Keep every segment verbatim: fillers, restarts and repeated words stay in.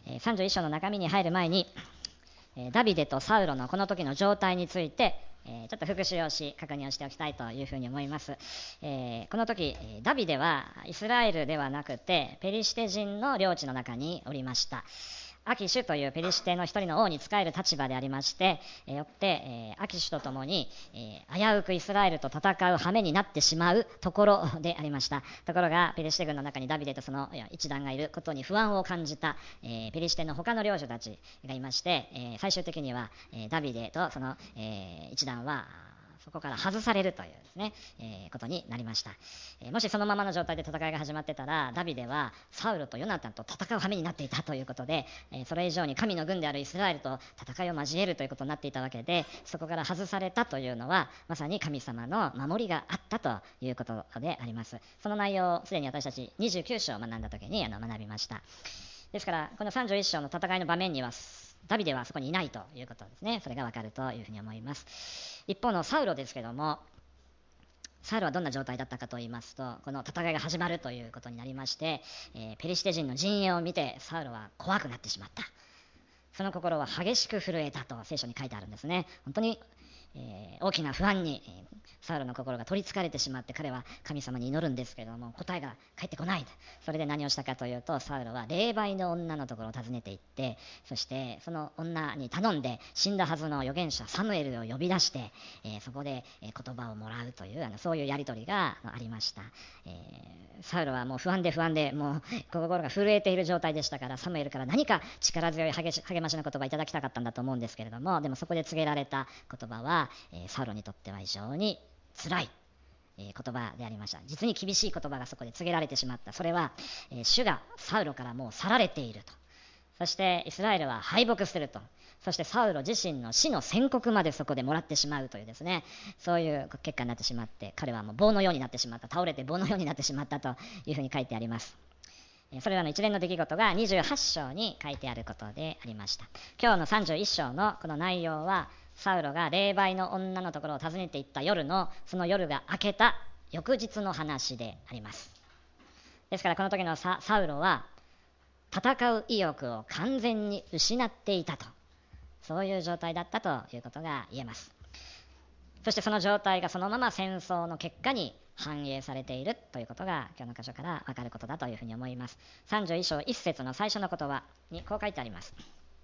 さんじゅういっ章の中身に入る前に、ダビデとサウロのこの時の状態についてちょっと復習をし確認をしておきたいというふうに思います。えー、この時ダビデはイスラエルではなくてペリシテ人の領地の中におりました。アキシュというペリシテの一人の王に仕える立場でありまして、えー、よって、えー、アキシュと共に、えー、危うくイスラエルと戦う羽目になってしまうところでありました。ところがペリシテ軍の中にダビデとその一団がいることに不安を感じた、えー、ペリシテの他の領主たちがいまして、えー、最終的には、えー、ダビデとその、えー、一団はそこから外されるというですね、えー、ことになりました。えー、もしそのままの状態で戦いが始まってたら、ダビデはサウルとヨナタンと戦う羽目になっていたということで、えー、それ以上に神の軍であるイスラエルと戦いを交えるということになっていたわけで、そこから外されたというのはまさに神様の守りがあったということであります。その内容をすでに私たちにじゅうきゅう章を学んだ時にあの学びました。ですからこのさんじゅういっ章の戦いの場面にはダビデはそこにいないということですね。それがわかるというふうに思います。一方のサウロですけども、サウロはどんな状態だったかと言いますと、この戦いが始まるということになりまして、えー、ペリシテ人の陣営を見てサウロは怖くなってしまった。その心は激しく震えたと聖書に書いてあるんですね。本当にえー、大きな不安に、えー、サウルの心が取りつかれてしまって、彼は神様に祈るんですけれども答えが返ってこない。それで何をしたかというと、サウルは霊媒の女のところを訪ねていって、そしてその女に頼んで死んだはずの預言者サムエルを呼び出して、えー、そこで、えー、言葉をもらうというあのそういうやり取りがありました。えー、サウルはもう不安で不安でもう心が震えている状態でしたから、サムエルから何か力強い励ましの言葉をいただきたかったんだと思うんですけれども、でもそこで告げられた言葉はえー、サウロにとっては非常に辛い、えー、言葉でありました。実に厳しい言葉がそこで告げられてしまった。それは、えー、主がサウロからもう去られていると、そしてイスラエルは敗北すると、そしてサウロ自身の死の宣告までそこでもらってしまうというですね、そういう結果になってしまって、彼はもう棒のようになってしまった、倒れて棒のようになってしまったというふうに書いてあります。それらの一連の出来事がにじゅうはち章に書いてあることでありました。今日のさんじゅういっ章のこの内容は、サウロが霊媒の女のところを訪ねていった夜のその夜が明けた翌日の話であります。ですからこの時の サ, サウロは戦う意欲を完全に失っていたと、そういう状態だったということが言えます。そしてその状態がそのまま戦争の結果に反映されているということが今日の箇所から分かることだというふうに思います。さんじゅういっ章いち節の最初の言葉にこう書いてあります。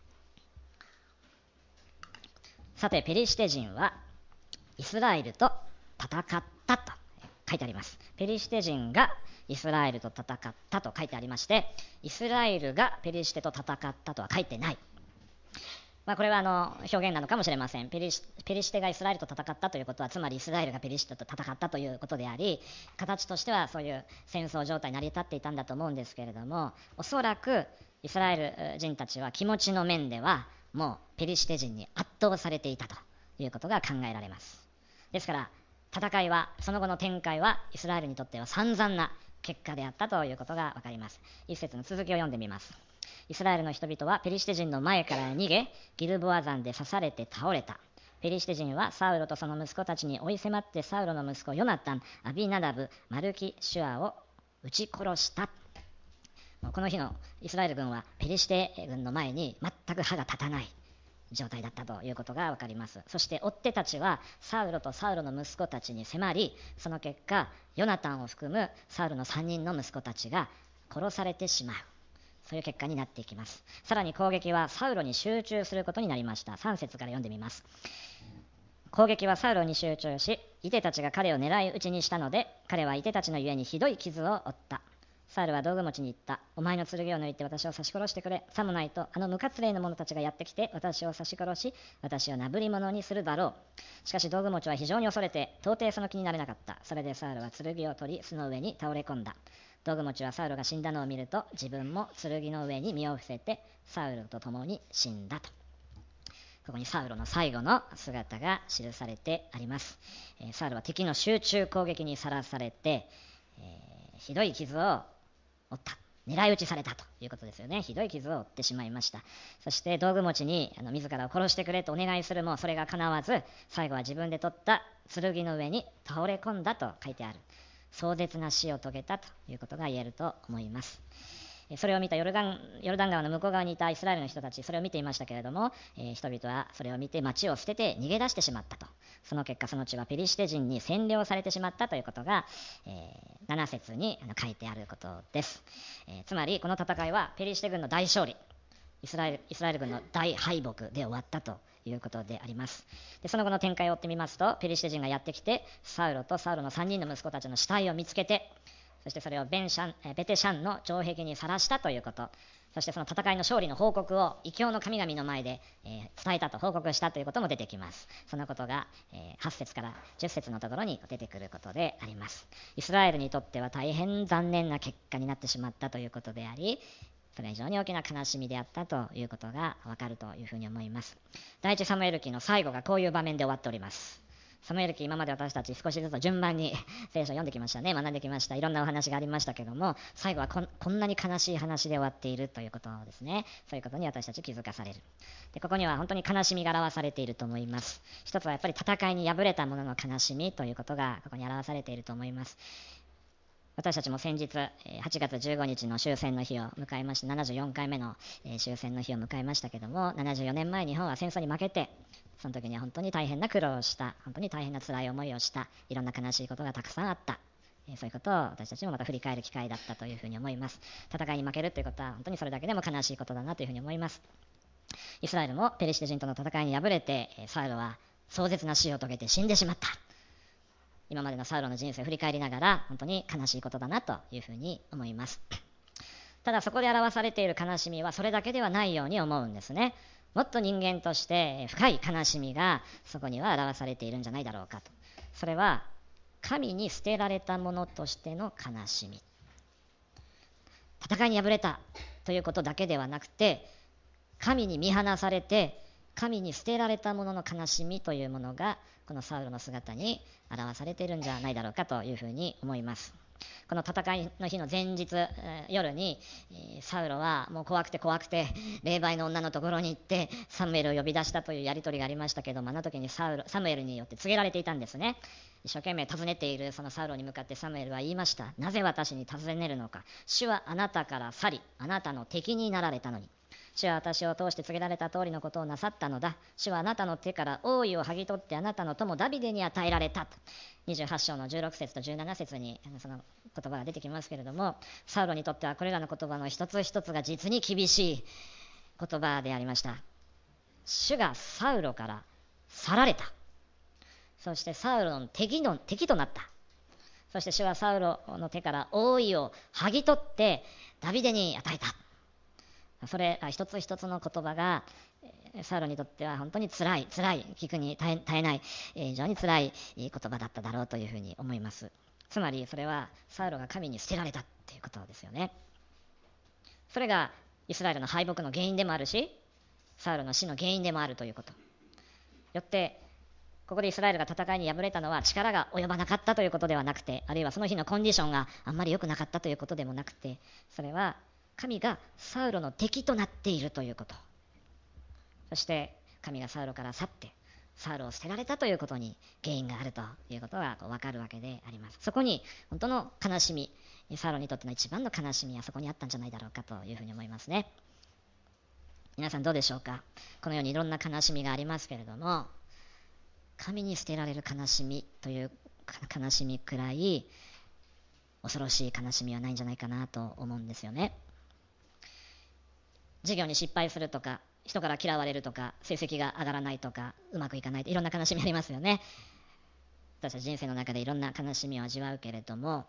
さてペリシテ人はイスラエルと戦ったと書いてあります。ペリシテ人がイスラエルと戦ったと書いてありまして、イスラエルがペリシテと戦ったとは書いてない。まあ、これはあの表現なのかもしれません。ペリシ、ペリシテがイスラエルと戦ったということは、つまりイスラエルがペリシテと戦ったということであり、形としてはそういう戦争状態に成り立っていたんだと思うんですけれども、おそらくイスラエル人たちは気持ちの面ではもうペリシテ人に圧倒されていたということが考えられます。ですから戦いは、その後の展開はイスラエルにとっては散々な結果であったということが分かります。一節の続きを読んでみます。イスラエルの人々はペリシテ人の前から逃げ、ギルボア山で刺されて倒れた。ペリシテ人はサウロとその息子たちに追い迫って、サウロの息子ヨナタン、アビナダブ、マルキシュアを撃ち殺した。この日のイスラエル軍はペリシテ軍の前に全く歯が立たない状態だったということが分かります。そして追っ手たちはサウロとサウロの息子たちに迫り、その結果ヨナタンを含むサウロのさんにんの息子たちが殺されてしまう、そういう結果になっていきます。さらに攻撃はサウロに集中することになりました。さん節から読んでみます。攻撃はサウロに集中し、イテたちが彼を狙い撃ちにしたので、彼はイテたちのゆえにひどい傷を負った。サウルは道具持ちに言った。お前の剣を抜いて私を刺し殺してくれ。さもないとあの無活霊の者たちがやってきて私を刺し殺し、私をなぶり者にするだろう。しかし道具持ちは非常に恐れて到底その気になれなかった。それでサウルは剣を取り巣の上に倒れ込んだ。道具持ちはサウルが死んだのを見ると、自分も剣の上に身を伏せてサウルと共に死んだと。ここにサウルの最後の姿が記されてあります。えー、サウルは敵の集中攻撃にさらされて、えー、ひどい傷を負った。狙い撃ちされたということですよね。ひどい傷を負ってしまいました。そして道具持ちにあの自らを殺してくれとお願いするも、それが叶わず、最後は自分で取った剣の上に倒れ込んだと書いてある。壮絶な死を遂げたということが言えると思います。 それを見たヨルダン、ヨルダン川の向こう側にいたイスラエルの人たち、それを見ていましたけれども、えー人々はそれを見て町を捨てて逃げ出してしまったと。その結果、その地はペリシテ人に占領されてしまったということが、えー、なな節に書いてあることです。えーつまり、この戦いはペリシテ軍の大勝利、イスラエル、イスラエル軍の大敗北で終わったということであります。でその後の展開を追ってみますと、ペリシテ人がやってきて、サウロとサウロのさんにんの息子たちの死体を見つけて、そしてそれをベンシャン、ベテシャンの城壁にさらしたということ、そしてその戦いの勝利の報告を異教の神々の前で、えー伝えたと報告したということも出てきます。そのことが、えーはち節からじゅっ節のところに出てくることであります。イスラエルにとっては大変残念な結果になってしまったということであり、それは非常に大きな悲しみであったということがわかるというふうに思います。第一サムエル記の最後がこういう場面で終わっております。サムエル記、今まで私たち少しずつ順番に聖書を読んできましたね、学んできました。いろんなお話がありましたけども、最後はこんこんなに悲しい話で終わっているということですね。そういうことに私たち気づかされる。で、ここには本当に悲しみが表されていると思います。一つはやっぱり戦いに敗れた者の悲しみということがここに表されていると思います。私たちも先日はちがつじゅうごにちの終戦の日を迎えまして、ななじゅうよんかいめの終戦の日を迎えましたけども、ななじゅうよねんまえ日本は戦争に負けて、その時には本当に大変な苦労をした、本当に大変な辛い思いをした、いろんな悲しいことがたくさんあった。そういうことを私たちもまた振り返る機会だったというふうに思います。戦いに負けるということは本当にそれだけでも悲しいことだなというふうに思います。イスラエルもペリシテ人との戦いに敗れて、サウロは壮絶な死を遂げて死んでしまった。今までのサウロの人生を振り返りながら本当に悲しいことだなというふうに思います。ただそこで表されている悲しみはそれだけではないように思うんですね。もっと人間として深い悲しみがそこには表されているんじゃないだろうかと。それは神に捨てられたものとしての悲しみ。戦いに敗れたということだけではなくて、神に見放されて神に捨てられたものの悲しみというものがこのサウロの姿に表されているんじゃないだろうかというふうに思います。この戦いの日の前日、えー夜に、えーサウロはもう怖くて怖くて霊媒の女のところに行ってサムエルを呼び出したというやり取りがありましたけども、あの時にサウロサムエルによって告げられていたんですね。一生懸命尋ねているそのサウロに向かってサムエルは言いました。なぜ私に尋ねるのか。主はあなたから去り、あなたの敵になられたのに。主は私を通して告げられた通りのことをなさったのだ。主はあなたの手から王位を剥ぎ取ってあなたの友ダビデに与えられたと。にじゅうはち章のじゅうろく節とじゅうなな節にその言葉が出てきますけれども、サウロにとってはこれらの言葉の一つ一つが実に厳しい言葉でありました。主がサウロから去られた。そしてサウロの敵の敵となった。そして主はサウロの手から王位を剥ぎ取ってダビデに与えた。それ一つ一つの言葉がサウロにとっては本当につらいつらい聞くに耐え、耐えない非常につらい言葉だっただろうというふうに思います。つまりそれはサウロが神に捨てられたということですよね。それがイスラエルの敗北の原因でもあるし、サウロの死の原因でもあるということ。よってここでイスラエルが戦いに敗れたのは力が及ばなかったということではなくて、あるいはその日のコンディションがあんまり良くなかったということでもなくて、それは神がサウロの敵となっているということ。そして神がサウロから去ってサウロを捨てられたということに原因があるということが分かるわけであります。そこに本当の悲しみ、サウロにとっての一番の悲しみはそこにあったんじゃないだろうかというふうに思いますね。皆さんどうでしょうか。このようにいろんな悲しみがありますけれども、神に捨てられる悲しみという悲しみくらい恐ろしい悲しみはないんじゃないかなと思うんですよね。授業に失敗するとか、人から嫌われるとか、成績が上がらないとか、うまくいかないといろんな悲しみありますよね。私たち人生の中でいろんな悲しみを味わうけれども、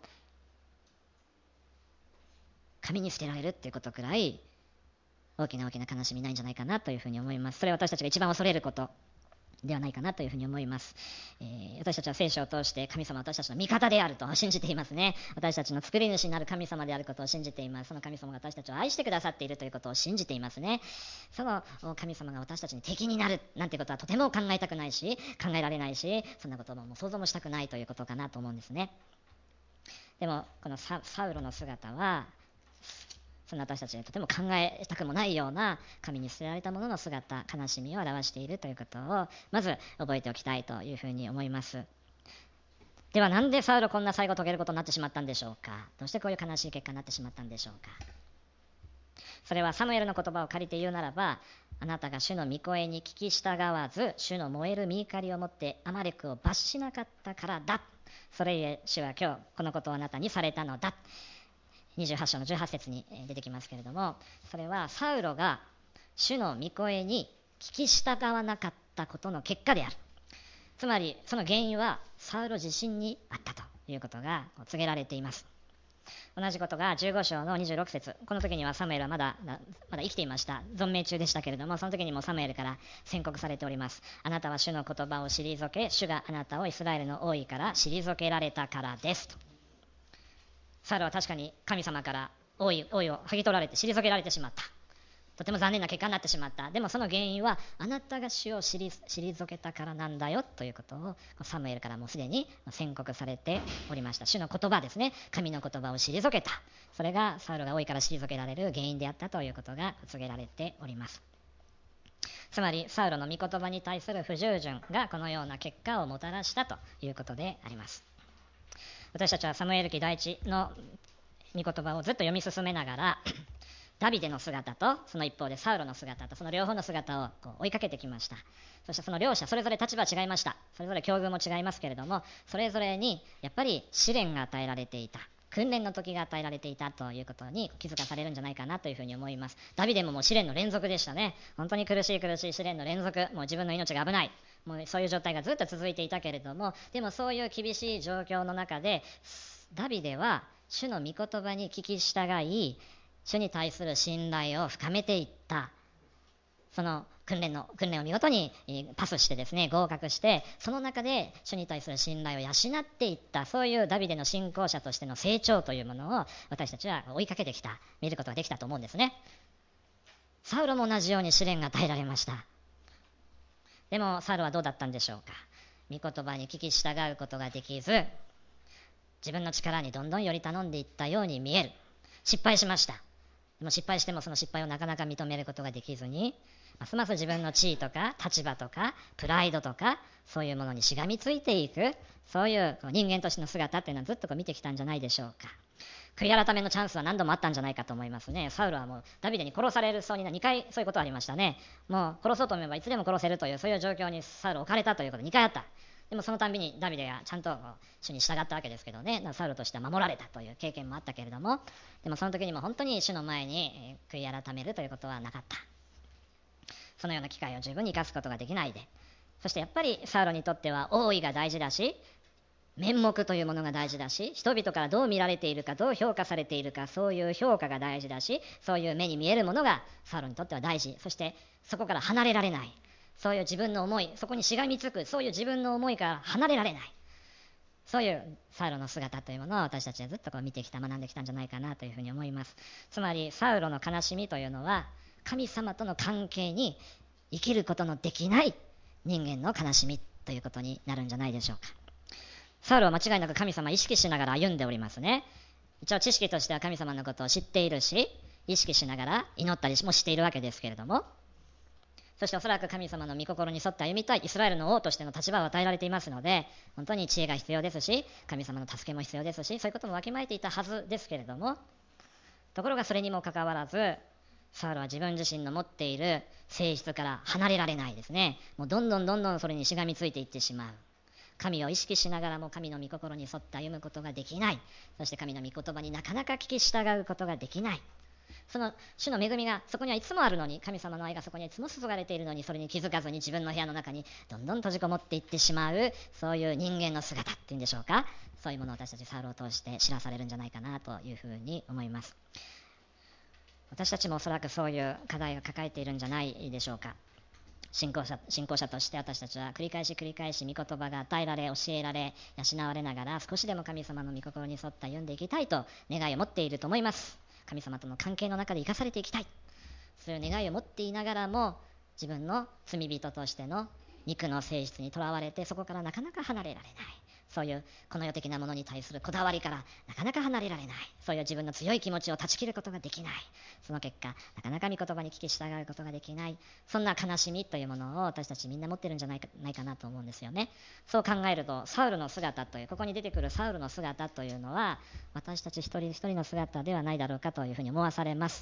神に捨てられるっていうことくらい大きな大きな悲しみないんじゃないかなというふうに思います。それは私たちが一番恐れることではないかなというふうに思います。えー、私たちは聖書を通して神様は私たちの味方であると信じていますね。私たちの作り主になる神様であることを信じています。その神様が私たちを愛してくださっているということを信じていますね。その神様が私たちに敵になるなんてことはとても考えたくないし、考えられないし、そんなことももう想像もしたくないということかなと思うんですね。でもこの サ, サウロの姿はそんな私たちにとても考えたくもないような神に捨てられたものの姿、悲しみを表しているということをまず覚えておきたいというふうに思います。ではなんでサウロこんな最後を遂げることになってしまったんでしょうか。どうしてこういう悲しい結果になってしまったんでしょうか。 それはサムエルの言葉を借りて言うならば、あなたが主の御声に聞き従わず、主の燃える御怒りをもってアマレクを罰しなかったからだ。それゆえ主は今日このことをあなたにされたのだ。にじゅうはち章のじゅうはち節に出てきますけれども、それはサウロが主の御声に聞き従わなかったことの結果である。つまりその原因はサウロ自身にあったということが告げられています。同じことがじゅうご章のにじゅうろく節、この時にはサムエルはまだまだ生きていました。存命中でしたけれども、その時にもサムエルから宣告されております。あなたは主の言葉を退け、主があなたをイスラエルの王位から退けられたからですと。サウルは確かに神様から王位、王位を剥ぎ取られて退けられてしまった。とても残念な結果になってしまった。でもその原因はあなたが主を退けたからなんだよということをサムエルからもうすでに宣告されておりました。主の言葉ですね。神の言葉を退けた。それがサウルが王位から退けられる原因であったということが告げられております。つまりサウルの御言葉に対する不従順がこのような結果をもたらしたということであります。私たちはサムエル記第一の御言葉をずっと読み進めながらダビデの姿とその一方でサウロの姿とその両方の姿をこう追いかけてきました。そしてその両者それぞれ立場は違いました。それぞれ境遇も違いますけれども、それぞれにやっぱり試練が与えられていた、訓練の時が与えられていたということに気づかされるんじゃないかなというふうに思います。ダビデももう試練の連続でしたね。本当に苦しい苦しい試練の連続、もう自分の命が危ない、もうそういう状態がずっと続いていたけれども、でもそういう厳しい状況の中でダビデは主の御言葉に聞き従い、主に対する信頼を深めていった。その訓練の訓練を見事にパスしてですね、合格して、その中で主に対する信頼を養っていった、そういうダビデの信仰者としての成長というものを私たちは追いかけてきた、見ることができたと思うんですね。サウロも同じように試練が与えられました。でもサウロはどうだったんでしょうか。御言葉に聞き従うことができず、自分の力にどんどんより頼んでいったように見える。失敗しました。でも失敗してもその失敗をなかなか認めることができずに、ますます自分の地位とか立場とかプライドとかそういうものにしがみついていく、そういう人間としての姿っていうのはずっとこう見てきたんじゃないでしょうか。悔い改めのチャンスは何度もあったんじゃないかと思いますね。サウルはもうダビデに殺されるそうになにかいそういうことありましたね。もう殺そうと思えばいつでも殺せるというそういう状況にサウル置かれたということにかいあった。でもそのたんびにダビデがちゃんと主に従ったわけですけどね、サウルとしては守られたという経験もあったけれども、でもその時にも本当に主の前に悔い改めるということはなかった。そのような機会を十分に生かすことができないで、そしてやっぱりサウルにとっては王位が大事だし、面目というものが大事だし、人々からどう見られているか、どう評価されているか、そういう評価が大事だし、そういう目に見えるものがサウルにとっては大事。そしてそこから離れられない、そういう自分の思い、そこにしがみつく、そういう自分の思いから離れられない、そういうサウロの姿というものを私たちはずっとこう見てきた、学んできたんじゃないかなというふうに思います。つまりサウロの悲しみというのは神様との関係に生きることのできない人間の悲しみということになるんじゃないでしょうか。サウロは間違いなく神様を意識しながら歩んでおりますね。一応知識としては神様のことを知っているし、意識しながら祈ったりもしているわけですけれども、そしておそらく神様の御心に沿って歩みたいイスラエルの王としての立場を与えられていますので、本当に知恵が必要ですし、神様の助けも必要ですし、そういうこともわきまえていたはずですけれども、ところがそれにもかかわらずサウルは自分自身の持っている性質から離れられないですね。もうどんどんどんどんそれにしがみついていってしまう。神を意識しながらも神の御心に沿って歩むことができない。そして神の御言葉になかなか聞き従うことができない。その主の恵みがそこにはいつもあるのに、神様の愛がそこにはいつも注がれているのに、それに気づかずに自分の部屋の中にどんどん閉じこもっていってしまう、そういう人間の姿っていうんでしょうか。そういうものを私たちサウルを通して知らされるんじゃないかなというふうに思います。私たちもおそらくそういう課題を抱えているんじゃないでしょうか。信仰者、信仰者として私たちは繰り返し繰り返し御言葉が与えられ、教えられ、養われながら少しでも神様の御心に沿って歩んでいきたいと願いを持っていると思います。神様との関係の中で生かされていきたい、そういう願いを持っていながらも、自分の罪人としての肉の性質にとらわれて、そこからなかなか離れられない、そういうこの世的なものに対するこだわりからなかなか離れられない、そういう自分の強い気持ちを断ち切ることができない、その結果なかなか御言葉に聞き従うことができない、そんな悲しみというものを私たちみんな持ってるんじゃないか、ないかなと思うんですよね。そう考えるとサウルの姿という、ここに出てくるサウルの姿というのは私たち一人一人の姿ではないだろうかというふうに思わされます。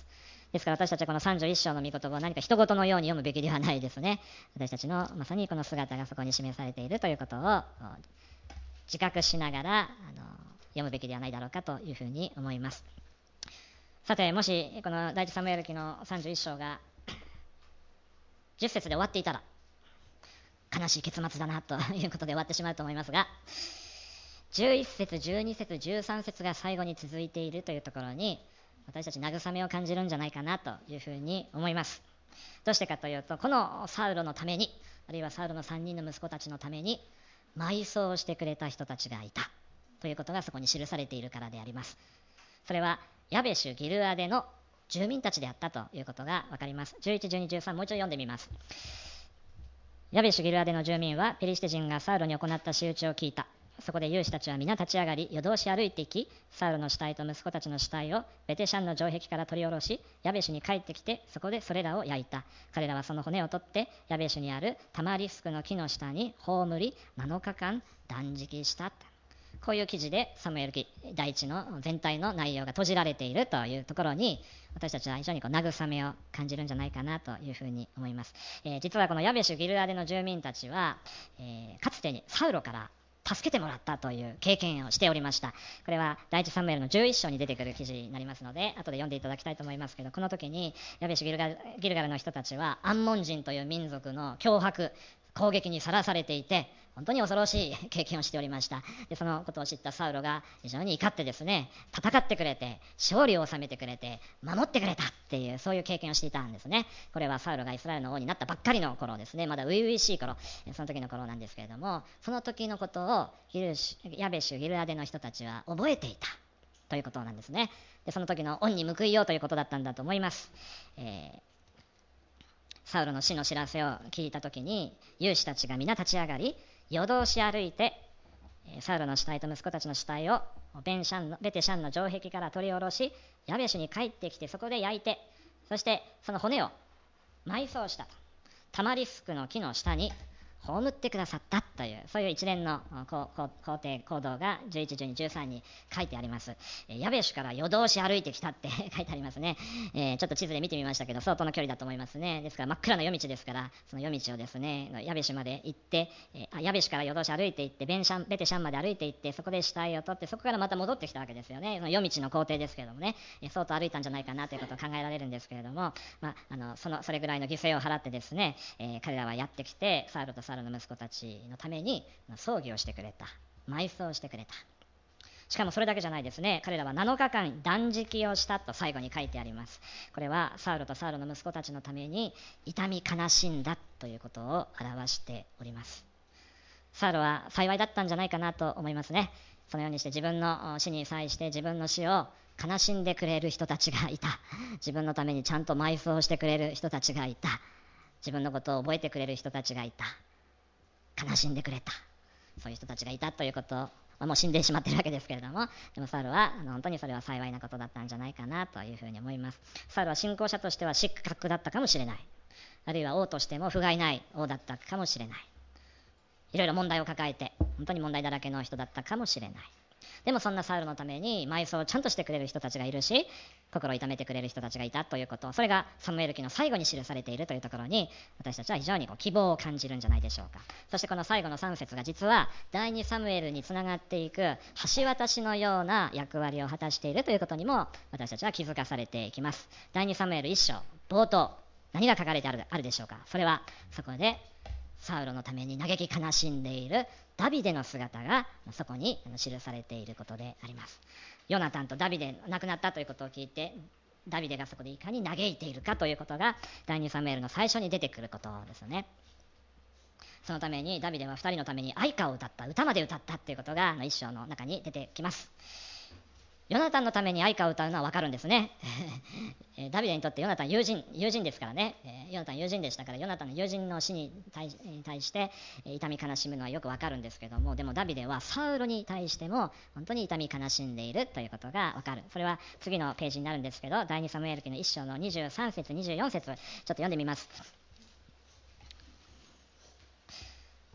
ですから私たちはこのさんじゅういっ章の御言葉を何か人事のように読むべきではないですね。私たちのまさにこの姿がそこに示されているということを自覚しながらあの読むべきではないだろうかというふうに思います。さて、もしこの第一サムエル記のさんじゅういっ章がじゅっ節で終わっていたら悲しい結末だなということで終わってしまうと思いますが、じゅういち節、じゅうに節、じゅうさん節が最後に続いているというところに私たち慰めを感じるんじゃないかなというふうに思います。どうしてかというと、このサウロのために、あるいはサウロのさんにんの息子たちのために埋葬してくれた人たちがいたということがそこに記されているからであります。それはヤベシュ・ギルアデの住民たちであったということがわかります。じゅういち、じゅうに、じゅうさん、もう一度読んでみます。ヤベシュ・ギルアデの住民はペリシテ人がサウロに行った仕打ちを聞いた。そこで勇士たちは皆立ち上がり、夜通し歩いていき、サウロの死体と息子たちの死体をベテシャンの城壁から取り下ろし、ヤベシュに帰ってきて、そこでそれらを焼いた。彼らはその骨を取って、ヤベシュにあるタマリスクの木の下に葬り、なのかかん断食した。こういう記事でサムエル記第一の全体の内容が閉じられているというところに、私たちは非常にこう慰めを感じるんじゃないかなというふうに思います。えー、実はこのヤベシュ・ギルアデの住民たちは、えー、かつてにサウロから助けてもらったという経験をしておりました。これは第一サムエルのじゅういっ章に出てくる記事になりますので、後で読んでいただきたいと思いますけど、この時にヤベシュ・ギルガル、ギルガルの人たちはアンモン人という民族の脅迫、攻撃にさらされていて、本当に恐ろしい経験をしておりました。で、そのことを知ったサウロが非常に怒ってですね、戦ってくれて、勝利を収めてくれて、守ってくれたっていう、そういう経験をしていたんですね。これはサウロがイスラエルの王になったばっかりの頃ですね、まだ初々しい頃、その時の頃なんですけれども、その時のことをギルシヤベシュ・ギルアデの人たちは覚えていたということなんですね。で、その時の恩に報いようということだったんだと思います。えーサウロの死の知らせを聞いたときに、勇士たちが皆立ち上がり、夜通し歩いて、サウロの死体と息子たちの死体をベンシャンのベテシャンの城壁から取り下ろし、ヤベシュに帰ってきて、そこで焼いて、そしてその骨を埋葬した。タマリスクの木の下に葬ってくださったという、そういう一連の工程行動がじゅういち、じゅうに、じゅうさんに書いてあります。ヤベシュから夜通し歩いてきたって書いてありますね。えー、ちょっと地図で見てみましたけど、相当の距離だと思いますね。ですから真っ暗な夜道ですから、その夜道をですね、ヤベシュまで行って、えー、ヤベシュから夜通し歩いて行って、ベンシャンベテシャンまで歩いて行って、そこで死体を取って、そこからまた戻ってきたわけですよね。その夜道の工程ですけれどもね、えー、相当歩いたんじゃないかなということを考えられるんですけれども、まあ、あのそのそれぐらいの犠牲を払ってですね、えー、彼らはやってきて、サウルとサウルの息子たちのために葬儀をしてくれた、埋葬してくれた。しかもそれだけじゃないですね。彼らはなのかかん断食をしたと最後に書いてあります。これはサウルとサウルの息子たちのために痛み悲しんだということを表しております。サウルは幸いだったんじゃないかなと思いますね。そのようにして自分の死に際して自分の死を悲しんでくれる人たちがいた。自分のためにちゃんと埋葬してくれる人たちがいた。自分のことを覚えてくれる人たちがいた。悲しんでくれた、そういう人たちがいたということ、もう死んでしまっているわけですけれども、でもサウルはあの本当にそれは幸いなことだったんじゃないかなというふうに思います。サウルは信仰者としては失格だったかもしれない、あるいは王としても不甲斐ない王だったかもしれない、いろいろ問題を抱えて本当に問題だらけの人だったかもしれない。でもそんなサウルのために埋葬をちゃんとしてくれる人たちがいるし、心を痛めてくれる人たちがいたということ、それがサムエル記の最後に記されているというところに、私たちは非常にこう希望を感じるんじゃないでしょうか。そしてこの最後のさん節が実は第二サムエルにつながっていく橋渡しのような役割を果たしているということにも私たちは気づかされていきます。第二サムエルいっ章冒頭、何が書かれてある、あるでしょうか。それはそこでサウロのために嘆き悲しんでいるダビデの姿がそこに記されていることであります。ヨナタンとダビデ亡くなったということを聞いて、ダビデがそこでいかに嘆いているかということが第二サムエルの最初に出てくることですよね。そのためにダビデはふたりのために愛歌を歌った、歌まで歌ったということが一章の中に出てきます。ヨナタンのために愛歌を歌うのは分かるんですね。ダビデにとってヨナタン友人、友人ですからね。ヨナタン友人でしたから、ヨナタンの友人の死に対し、対して痛み悲しむのはよく分かるんですけども、でもダビデはサウロに対しても本当に痛み悲しんでいるということが分かる。それは次のページになるんですけど、第二サムエル記のいっ章のにじゅうさん節にじゅうよん節、ちょっと読んでみます。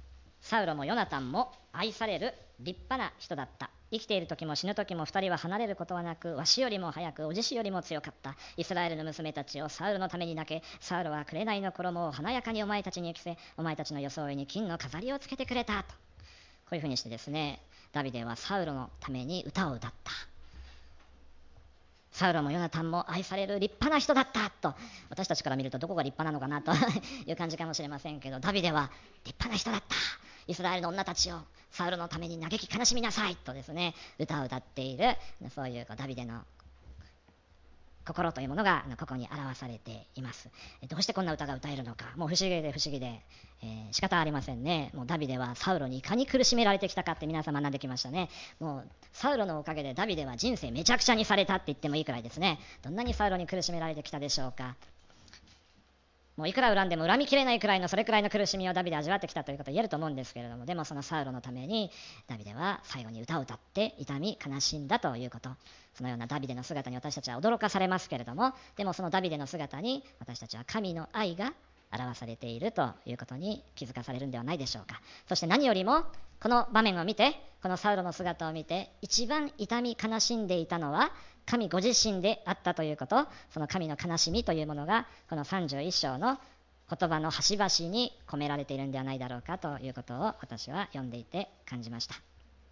サウロもヨナタンも愛される立派な人だった。生きている時も死ぬ時も二人は離れることはなく、わしよりも早くおじしよりも強かった。イスラエルの娘たちをサウルのために泣け、サウルは紅の衣を華やかにお前たちに着せ、お前たちの装いに金の飾りをつけてくれたと。こういうふうにしてですね、ダビデはサウルのために歌を歌った。サウルもヨナタンも愛される立派な人だったと。私たちから見るとどこが立派なのかなという感じかもしれませんけど、ダビデは立派な人だった。イスラエルの女たちをサウルのために嘆き悲しみなさいとですね、歌を歌っている、そういうダビデの心というものがここに表されています。どうしてこんな歌が歌えるのか、もう不思議で不思議で、えー、仕方ありませんね。もうダビデはサウロにいかに苦しめられてきたかって皆さん学んできましたね。もうサウロのおかげでダビデは人生めちゃくちゃにされたって言ってもいいくらいですね。どんなにサウロに苦しめられてきたでしょうか。もういくら恨んでも恨みきれないくらいのそれくらいの苦しみをダビデは味わってきたということを言えると思うんですけれども、でもそのサウロのためにダビデは最後に歌を歌って痛み悲しんだということ、そのようなダビデの姿に私たちは驚かされますけれども、でもそのダビデの姿に私たちは神の愛が表されているということに気づかされるんではないでしょうか。そして何よりもこの場面を見て、このサウロの姿を見て一番痛み悲しんでいたのは神ご自身であったということ、その神の悲しみというものがこのさんじゅういっ章の言葉の端々に込められているんではないだろうかということを私は読んでいて感じました。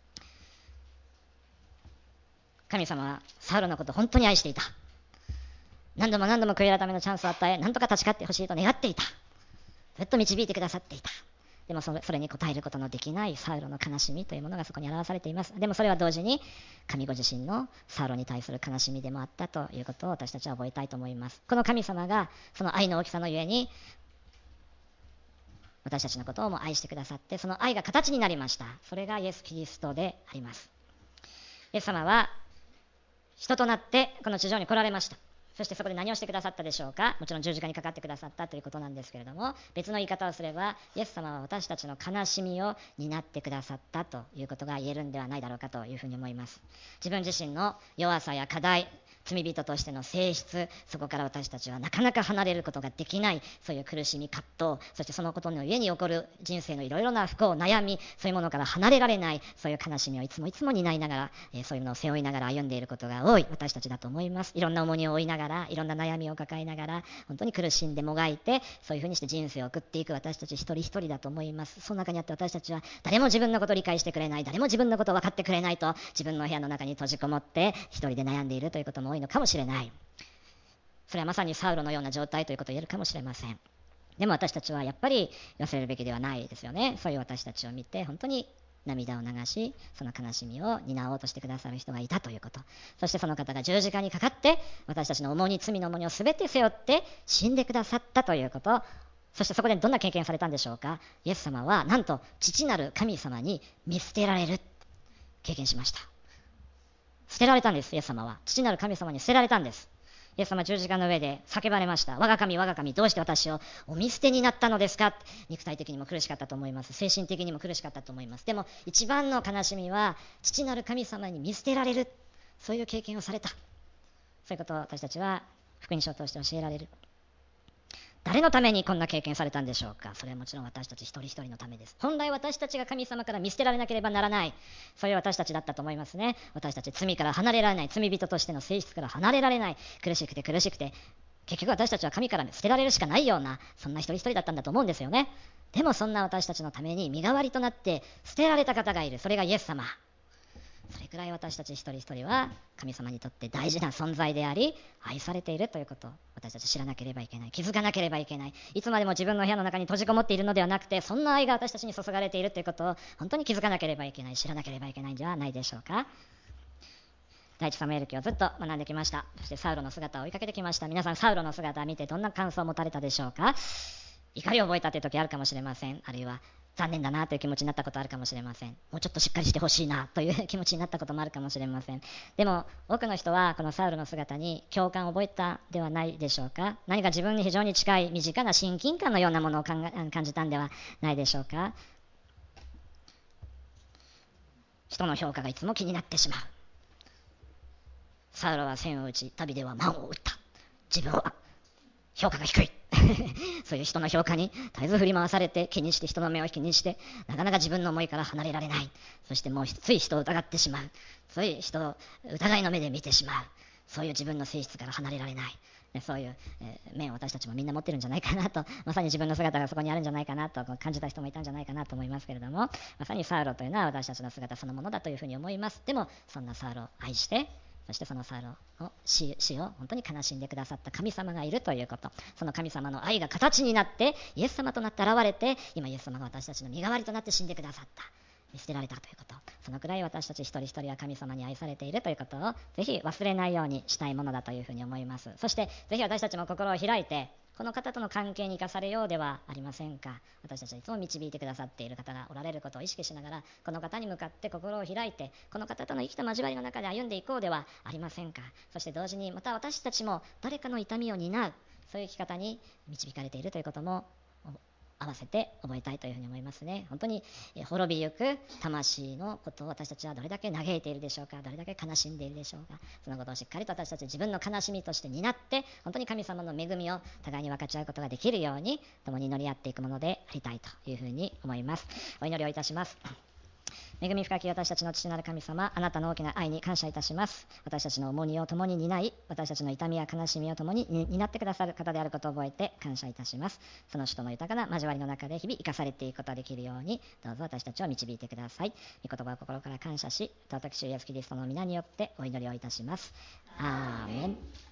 神様はサウロのことを本当に愛していた。何度も何度も悔い改めのチャンスを与え、何とか立ち返ってほしいと願っていた。ずっと導いてくださっていた。でもそれ、それに応えることのできないサウロの悲しみというものがそこに表されています。でもそれは同時に神ご自身のサウロに対する悲しみでもあったということを私たちは覚えたいと思います。この神様がその愛の大きさのゆえに私たちのことをも愛してくださって、その愛が形になりました。それがイエス・キリストであります。イエス様は人となってこの地上に来られました。そしてそこで何をしてくださったでしょうか。もちろん十字架にかかってくださったということなんですけれども、別の言い方をすればイエス様は私たちの悲しみを担ってくださったということが言えるんではないだろうかというふうに思います。自分自身の弱さや課題、罪人としての性質、そこから私たちはなかなか離れることができない、そういう苦しみ葛藤、そしてそのことの上に起こる人生のいろいろな不幸悩み、そういうものから離れられない、そういう悲しみをいつもいつも担いながら、えー、そういうのを背負いながら歩んでいることが多い私たちだと思います。いろんな重荷を負いながら、いろんな悩みを抱えながら、本当に苦しんでもがいて、そういうふうにして人生を送っていく私たち一人一人だと思います。その中にあって私たちは誰も自分のことを理解してくれない、誰も自分のことを分かってくれないと、自分の部屋の中に閉じこもって一人で悩んでいるということも多いのかもしれない。それはまさにサウロのような状態ということを言えるかもしれません。でも私たちはやっぱり忘れるべきではないですよね。そういう私たちを見て本当に涙を流し、その悲しみを担おうとしてくださる人がいたということ、そしてその方が十字架にかかって私たちの重荷、罪の重荷を全て背負って死んでくださったということ、そしてそこでどんな経験をされたんでしょうか。イエス様はなんと父なる神様に見捨てられる経験しました。捨てられたんです。イエス様は父なる神様に捨てられたんです。イエス様は十字架の上で叫ばれました。我が神、我が神、どうして私をお見捨てになったのですか。肉体的にも苦しかったと思います。精神的にも苦しかったと思います。でも一番の悲しみは父なる神様に見捨てられる、そういう経験をされた。そういうことを私たちは福音書を通して教えられる。誰のためにこんな経験されたんでしょうか。それはもちろん私たち一人一人のためです。本来私たちが神様から見捨てられなければならない、そういう私たちだったと思いますね。私たち罪から離れられない、罪人としての性質から離れられない、苦しくて苦しくて結局私たちは神から捨てられるしかないような、そんな一人一人だったんだと思うんですよね。でもそんな私たちのために身代わりとなって捨てられた方がいる。それがイエス様。それくらい私たち一人一人は神様にとって大事な存在であり、愛されているということを私たち知らなければいけない、気づかなければいけない。いつまでも自分の部屋の中に閉じこもっているのではなくて、そんな愛が私たちに注がれているということを本当に気づかなければいけない、知らなければいけないんではないでしょうか。第一サムエル記をずっと学んできました。そしてサウロの姿を追いかけてきました。皆さんサウロの姿を見てどんな感想を持たれたでしょうか。怒りを覚えたという時あるかもしれません。あるいは残念だなという気持ちになったことあるかもしれません。もうちょっとしっかりしてほしいなという気持ちになったこともあるかもしれません。でも多くの人はこのサウルの姿に共感を覚えたではないでしょうか。何か自分に非常に近い身近な親近感のようなものを感じたんではないでしょうか。人の評価がいつも気になってしまう。サウルは千を打ち、ダビデは万を打った。自分は評価が低いそういう人の評価に絶えず振り回されて、気にして人の目を気にして、なかなか自分の思いから離れられない。そしてもうつい人を疑ってしまう。つい人を疑いの目で見てしまう。そういう自分の性質から離れられない。そういう、えー、面を私たちもみんな持ってるんじゃないかなと、まさに自分の姿がそこにあるんじゃないかなと感じた人もいたんじゃないかなと思いますけれども、まさにサウロというのは私たちの姿そのものだというふうに思います。でもそんなサウロを愛して、そしてそのサウロを 死, 死を本当に悲しんでくださった神様がいるということ、その神様の愛が形になってイエス様となって現れて、今イエス様が私たちの身代わりとなって死んでくださった、見捨てられたということ、そのくらい私たち一人一人は神様に愛されているということをぜひ忘れないようにしたいものだというふうに思います。そしてぜひ私たちも心を開いて、この方との関係に生かされようではありませんか。私たちはいつも導いてくださっている方がおられることを意識しながら、この方に向かって心を開いて、この方との生きた交わりの中で歩んでいこうではありませんか。そして同時にまた私たちも誰かの痛みを担う、そういう生き方に導かれているということも合わせて覚えたいというふうに思いますね。本当に滅びゆく魂のことを私たちはどれだけ嘆いているでしょうか、どれだけ悲しんでいるでしょうか。そのことをしっかりと私たち自分の悲しみとして担って、本当に神様の恵みを互いに分かち合うことができるように共に祈り合っていくものでありたいというふうに思います。お祈りをいたします。恵み深き私たちの父なる神様、あなたの大きな愛に感謝いたします。私たちの重荷を共に担い、私たちの痛みや悲しみを共に担ってくださる方であることを覚えて感謝いたします。その人の豊かな交わりの中で日々生かされていくことができるように、どうぞ私たちを導いてください。御言葉を心から感謝し、尊き主イエスキリストの皆によってお祈りをいたします。アーメン。